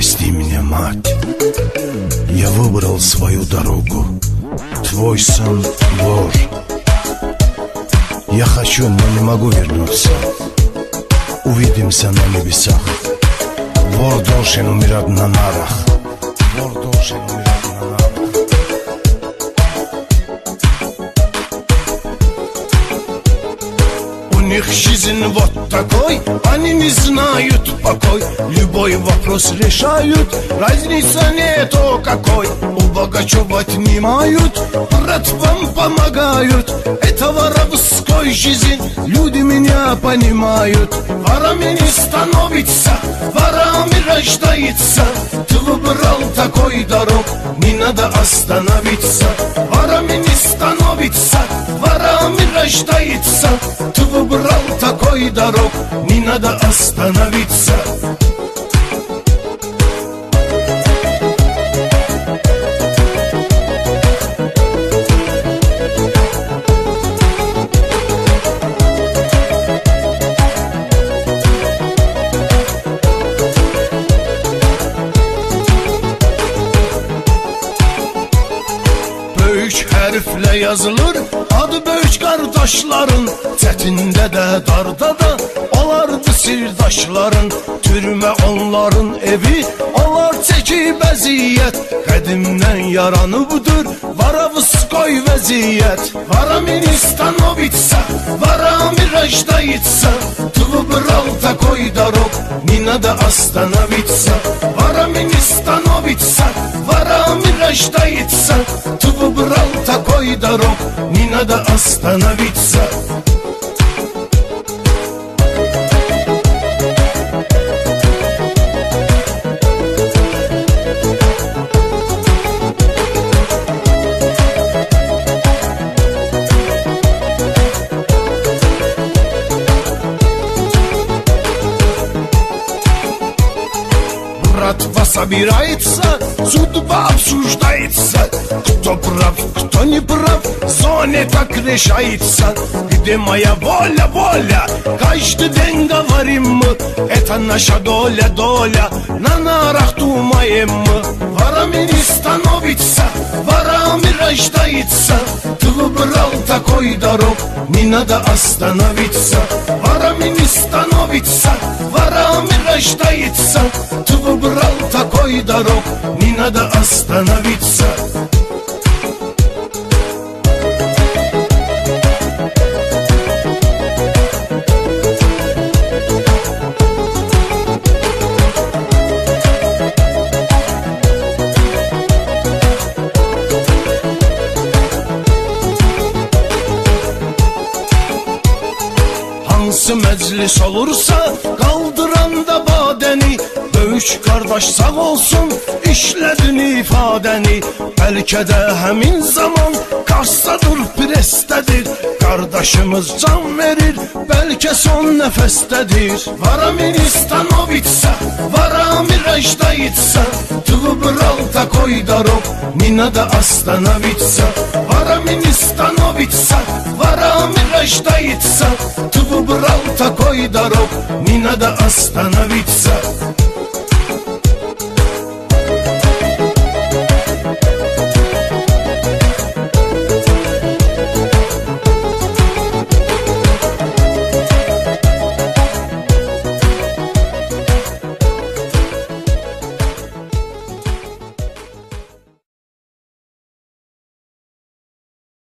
прости меня, мать. Я выбрал свою дорогу. Твой сын вор. Я хочу, но не могу вернуться. Увидимся на небесах. Вор должен умирать на нарах. Вор должен умирать на нарах. У них жизнь вот такой, они не знают покой. Любой вопрос решают, разница нету какой. У Богачева отнимают, братвам помогают. Это воровской жизнь, люди меня понимают. Ворами не становится, ворами рождается. Ты выбрал такой дорог, не надо остановиться. Ворами не становится, ворами рождается. Ты выбрал такой дорог, не надо остановиться. Böyük hərflə yazılır adı böyük qardaşların. Çətində də darda da olardı sirdaşların. Türmə onların evi, onlar çəkib əziyyət. Qədimdən yaranıbdır varavskoy vəziyyət. Varami не становится, ворами рождается. Ты выбрал такой дорог, не надо остановиться. Ворами не становится, ворами рождается. Ты выбрал такой дорог, не надо остановиться. Братва собирается, судьба обсуждается. Кто прав, кто не прав, в зоне так решается. Где моя воля, воля, каждый день говорим мы. Это наша доля, доля, на нарах думаем мы. Ворами не становится, ворами рождается. Ты выбрал такой дорог, не надо остановиться. Ворами не становится, ворами рождается. Ты выбрал такой дорог, не надо остановиться. Hansı məclis olursa qaldıranda badəni. Böyük qardaş sağ olsun, işlədin ifadəni. Bəlkə də həmin zaman kassadır, presdədir. Qardaşımız can verir, bəlkə son nəfəsdədir. Ворами не становится, ворами рождается. Ты выбрал такой дорог, не надо остановиться. Ворами не становится, ворами рождается. Ты выбрал такой дорог, не надо остановиться.